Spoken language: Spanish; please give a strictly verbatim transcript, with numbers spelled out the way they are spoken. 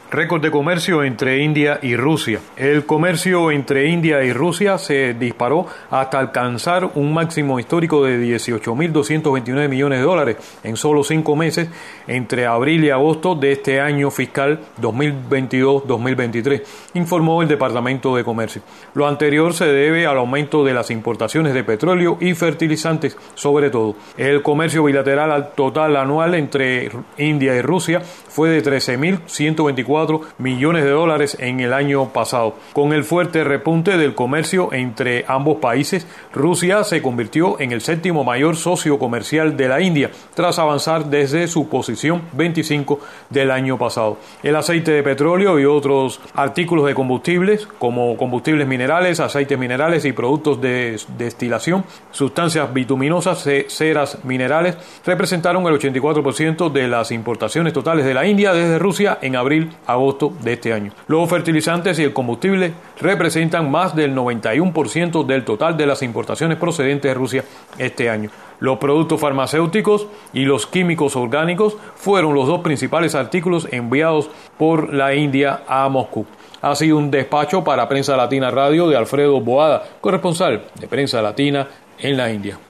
Récord de comercio entre India y Rusia. El comercio entre India y Rusia se disparó hasta alcanzar un máximo histórico de dieciocho mil doscientos veintinueve millones de dólares en solo cinco meses entre abril y agosto de este año fiscal dos mil veintidós dos mil veintitrés, informó el Departamento de Comercio. Lo anterior se debe al aumento de las importaciones de petróleo y fertilizantes, sobre todo. El comercio bilateral total anual entre India y Rusia fue de trece mil ciento veinticuatro millones de dólares en el año pasado. Con el fuerte repunte del comercio entre ambos países, Rusia se convirtió en el séptimo mayor socio comercial de la India, tras avanzar desde su posición veinticinco del año pasado. El aceite de petróleo y otros artículos de combustibles, como combustibles minerales, aceites minerales y productos de destilación, sustancias bituminosas, ceras minerales, representaron el ochenta y cuatro por ciento de las importaciones totales de la India desde Rusia en abril a agosto de este año. Los fertilizantes y el combustible representan más del noventa y uno por ciento del total de las importaciones procedentes de Rusia este año. Los productos farmacéuticos y los químicos orgánicos fueron los dos principales artículos enviados por la India a Moscú. Ha sido un despacho para Prensa Latina Radio de Alfredo Boada, corresponsal de Prensa Latina en la India.